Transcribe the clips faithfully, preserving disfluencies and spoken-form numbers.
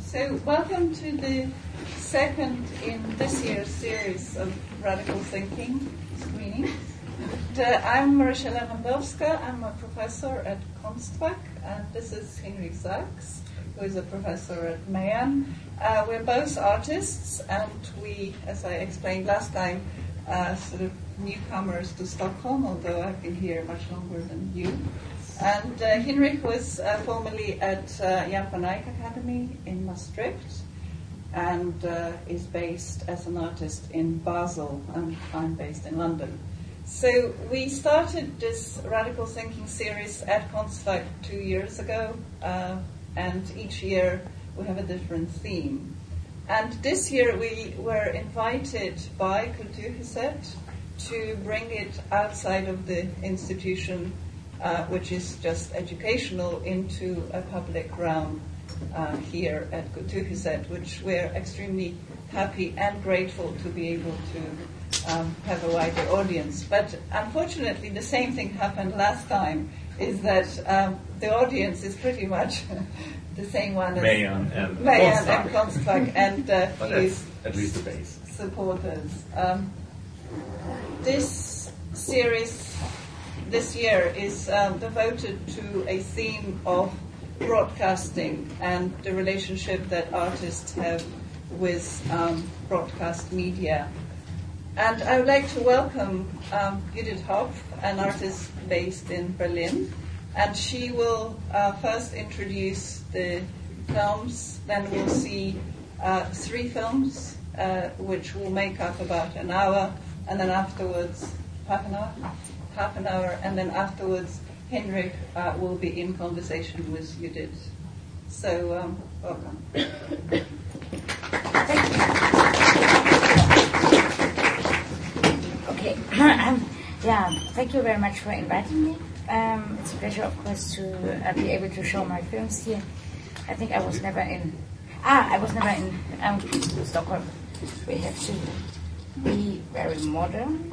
So welcome to the second in this year's series of Radical Thinking screenings. And, uh, I'm Marysia Lewandowska. I'm a professor at Kunstwerk, and this is Hinrich Sachs, who is a professor at Mayenne. Uh, we're both artists, and we, as I explained last time, uh, sort of newcomers to Stockholm, although I've been here much longer than you. And uh, Hinrich was uh, formerly at uh, Jan van Eyck Academy in Maastricht, and uh, is based as an artist in Basel, and I'm based in London. So we started this Radical Thinking series at Kunstwerk two years ago, uh, and each year we have a different theme. And this year we were invited by Kulturhuset to bring it outside of the institution, uh, which is just educational, into a public realm uh, here at Kulturhuset, which we're extremely happy and grateful to be able to um, have a wider audience. But unfortunately, the same thing happened last time, is that um, the audience is pretty much the same one as Mayenne and Mayenne and Kunstwerk, and uh, but his at least the base supporters. Um, this series this year is um, devoted to a theme of broadcasting and the relationship that artists have with um, broadcast media. And I would like to welcome um, Judith Hopf, an artist based in Berlin, and she will uh, first introduce the films, then we'll see uh, three films, uh, which will make up about an hour, and then afterwards, half an hour? Half an hour, and then afterwards, Hinrich uh, will be in conversation with Judith. So, um, welcome. Okay. um, yeah, thank you very much for inviting me. Um, it's a pleasure, of course, to uh, be able to show my films here. I think I was never in... Ah, I was never in um, Stockholm. We have to be very modern.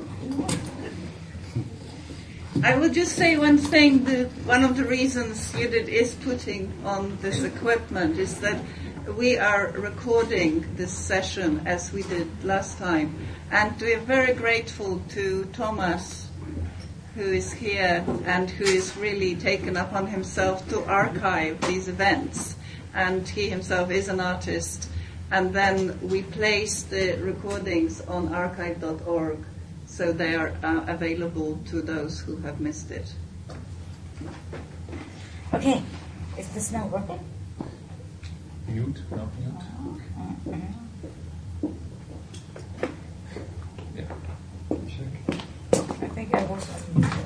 I will just say one thing. That one of the reasons Judith is putting on this equipment is that we are recording this session as we did last time. And we are very grateful to Thomas, who is here and who is really taken upon himself to archive these events. And he himself is an artist. And then we place the recordings on archive dot org, so they are uh, available to those who have missed it. Okay, is this now working? Mute, not mute. Uh, uh, Yeah. I think I was on mute.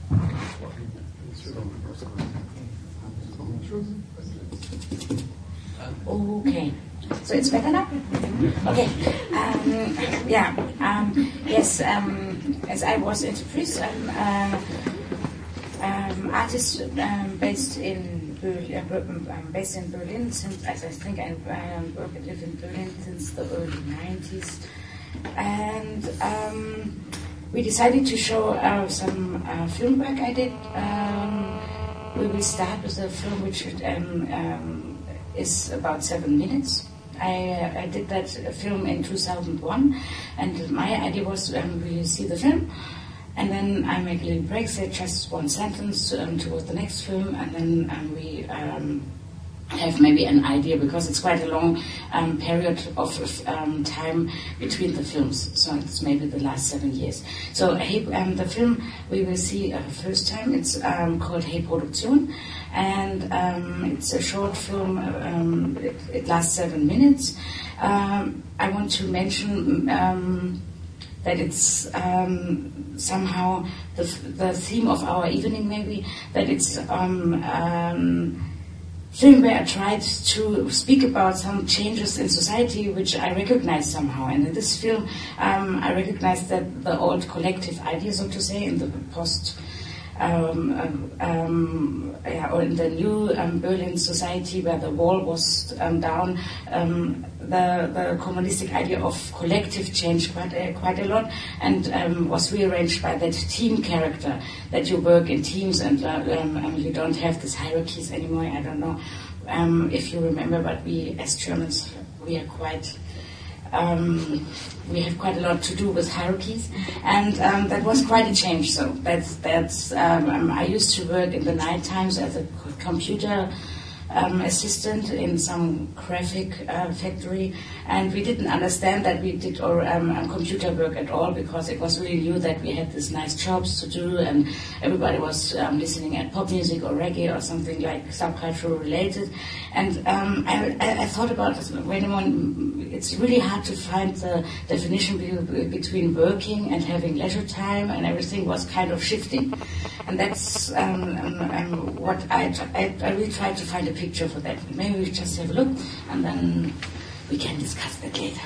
Okay, so it's better now? Okay, um, yeah, um, yes, um, as I was introduced, I'm uh, um, artist um, based in Berlin, I'm based in Berlin since, as I think I um, work and live in Berlin since the early nineties, and um, we decided to show uh, some uh, film work I did. Um, we will start with a film which um, um, is about seven minutes. I, uh, I did that film in two thousand one, and my idea was um, we see the film, and then I make a little break, say just one sentence um, towards the next film, and then um, we um, have maybe an idea, because it's quite a long um, period of um, time between the films, so it's maybe the last seven years. So hey, um, the film we will see uh, first time, it's um, called Hey Produktion, and um, it's a short film, um, it, it lasts seven minutes. Um, I want to mention um, that it's um, somehow the, the theme of our evening, maybe, that it's um, um, film where I tried to speak about some changes in society which I recognize somehow. And in this film, um, I recognize that the old collective idea, so to say, in the post, um, um, yeah, or in the new um, Berlin society where the wall was um, down, um, the, the communistic idea of collective changed quite a, quite a lot, and um, was rearranged by that team character, that you work in teams and uh, um, um, you don't have these hierarchies anymore. I don't know um, if you remember, but we as Germans, we are quite, um, we have quite a lot to do with hierarchies, and um, that was quite a change. So that's, that's um, um, I used to work in the night times as a computer Um, assistant in some graphic uh, factory, and we didn't understand that we did our um, computer work at all, because it was really new that we had these nice jobs to do, and everybody was um, listening at pop music or reggae or something like subcultural related. And um, I, I, I thought about this. Wait a moment, it's really hard to find the definition be- between working and having leisure time, and everything was kind of shifting. And that's um, um, what I, I, I really tried to find a picture for that. Maybe we just have a look, and then we can discuss that later.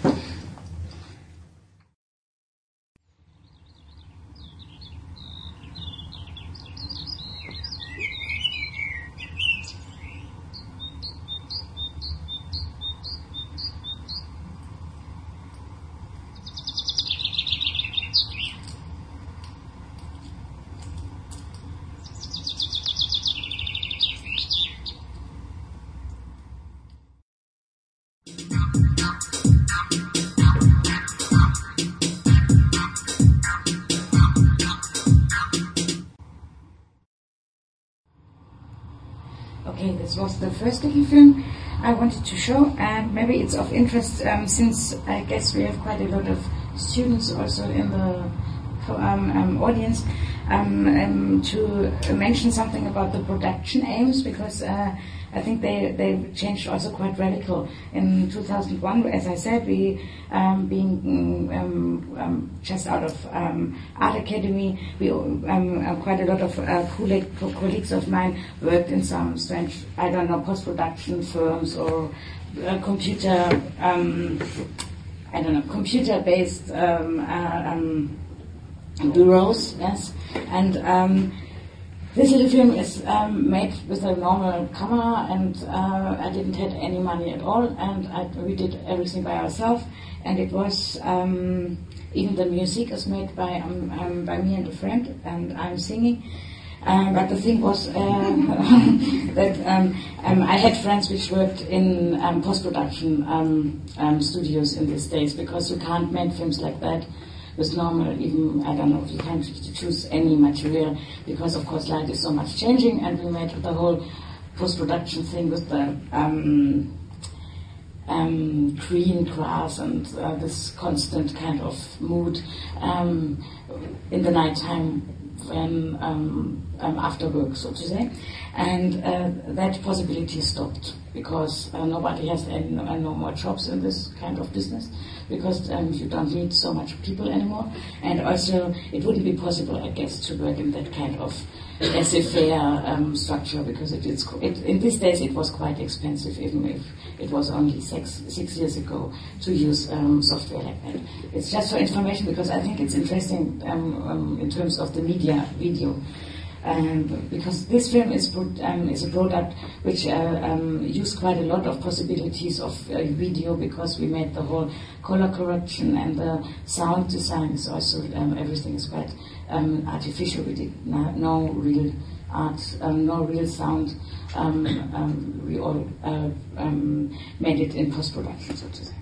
Okay, this was the first little film I wanted to show, and maybe it's of interest um, since I guess we have quite a lot of students also in the um, um, audience, um, um, to mention something about the production aims, because uh, I think they, they changed also quite radical. In two thousand one, as I said, we, um, being um, um, just out of um, Art Academy, we um, quite a lot of uh, colleague, colleagues of mine worked in some strange, I don't know, post-production firms or uh, computer, um, I don't know, computer-based um, uh, um, bureaus, yes, and um, this little film is um, made with a normal camera, and uh, I didn't have any money at all, and I, we did everything by ourselves, and it was, um, even the music is made by, um, um, by me and a friend, and I'm singing. Um, but the thing was uh, that um, um, I had friends which worked in um, post-production um, um, studios in these days, because you can't make films like that with normal, even, I don't know, you can't choose any material, because of course light is so much changing, and we made the whole post-production thing with the um, um, green grass and uh, this constant kind of mood um, in the nighttime when um, um, after work, so to say, and uh, that possibility stopped, because uh, nobody has any, no, no more jobs in this kind of business, because um, you don't need so much people anymore, and also it wouldn't be possible, I guess, to work in that kind of laissez-faire um, structure, because it is it, in these days it was quite expensive, even if it was only six six years ago to use um, software like that. It's just for information, because I think it's interesting um, um, in terms of the media video. Um, because this film is um, is a product which uh, um, used quite a lot of possibilities of uh, video, because we made the whole color correction, and the sound design is also um, everything is quite um, artificial. We did no, no real art, um, no real sound. Um, um, we all uh, um, made it in post production, so to say.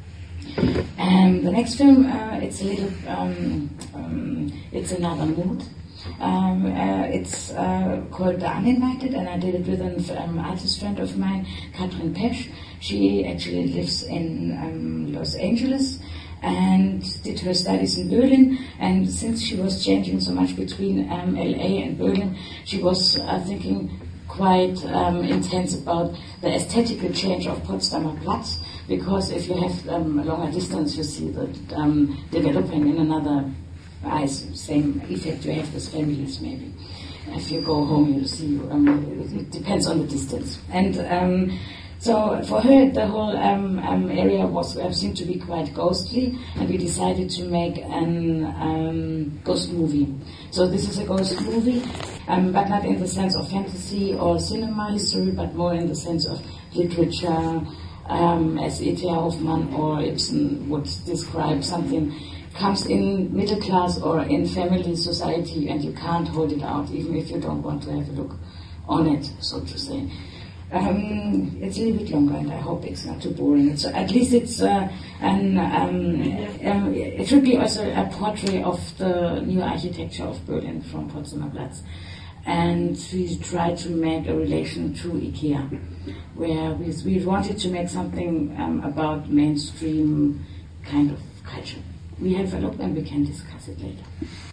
And the next film, uh, it's a little, um, um, it's another mood. Um, uh, it's uh, called The Uninvited, and I did it with an um, artist friend of mine, Katrin Pesch. She actually lives in um, Los Angeles and did her studies in Berlin, and since she was changing so much between um, L A and Berlin, she was uh, thinking quite um, intense about the aesthetical change of Potsdamer Platz, because if you have um, a longer distance, you see that um, developing in another eyes, same effect you have with families maybe. If you go home, you see, um, it depends on the distance. And um, so for her, the whole um, um, area was uh, seemed to be quite ghostly, and we decided to make an um, ghost movie. So this is a ghost movie, um, but not in the sense of fantasy or cinema history, but more in the sense of literature, um, as E T Hoffmann or Ibsen would describe something. Comes in middle class or in family society, and you can't hold it out, even if you don't want to have a look on it, so to say. Um, it's a little bit longer, and I hope it's not too boring. It's, at least it's uh, an, um, um, it should be also a portrait of the new architecture of Berlin from Potsdamer Platz. And we tried to make a relation to IKEA, where we, we wanted to make something um, about mainstream kind of culture. We have a look and we can discuss it later.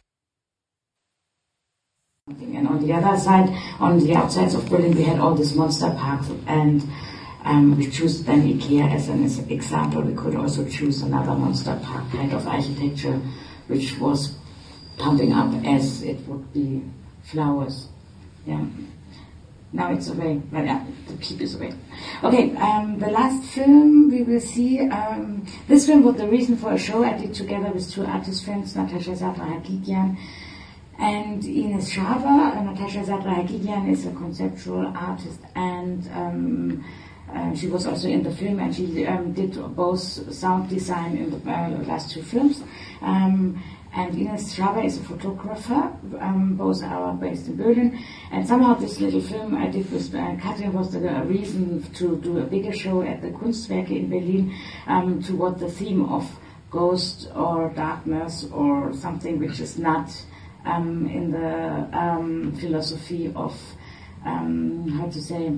And on the other side, on the outsides of Berlin, we had all these monster parks, and um, we chose then IKEA as an example. We could also choose another monster park kind of architecture, which was pumping up as it would be flowers. Yeah. Now it's away, but yeah, the keep is away. Okay, um, the last film we will see, um, this film was the reason for a show I did together with two artist friends, Natasha Sadra-Hagigian and Ines Schaber. Uh, Natasha Sadra-Hagigian is a conceptual artist, and um, uh, she was also in the film, and she um, did both sound design in the uh, last two films. Um, And Ines Schaber is a photographer. Um, both are based in Berlin. And somehow this little film I did with uh, Katrin was the uh, reason to do a bigger show at the Kunstwerke in Berlin um, toward the theme of ghost or darkness or something which is not um, in the um, philosophy of, um, how to say,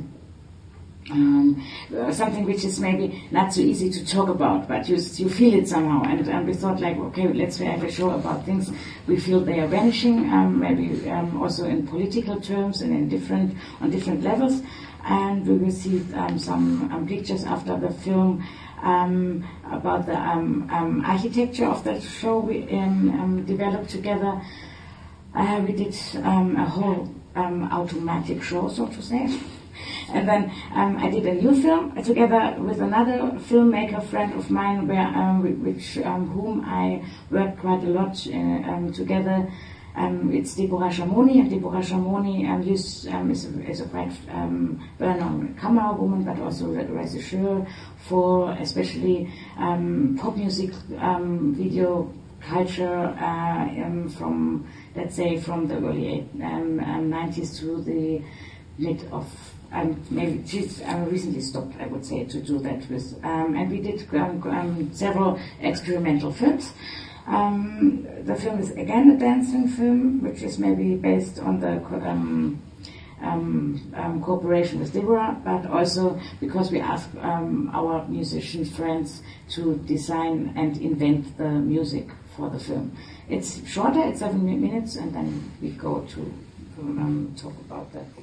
Um, uh, something which is maybe not so easy to talk about, but you you feel it somehow. And, and we thought, like, okay, let's have a show about things we feel they are vanishing, um, maybe um, also in political terms and in different on different levels. And we will see um, some um, pictures after the film um, about the um, um, architecture of that show we um, um, developed together. Uh, we did um, a whole um, automatic show, so to say. And then um, I did a new film together with another filmmaker friend of mine, where um, which um, whom I worked quite a lot in, um, together. Um, it's Deborah Shamoni, and Deborah Shamoni um, used, um, is, a, is a quite um, well-known camera woman, but also a regisseur for especially um, pop music, um, video culture uh, um, from, let's say, from the early eight, um, um, nineties to the mid of. Um, maybe she's uh, recently stopped, I would say, to do that with. Um, and we did um, um, several experimental films. Um, the film is again a dancing film, which is maybe based on the um, um, um, cooperation with Deborah, but also because we asked um, our musician friends to design and invent the music for the film. It's shorter, it's seven minutes, and then we go to um, talk about that.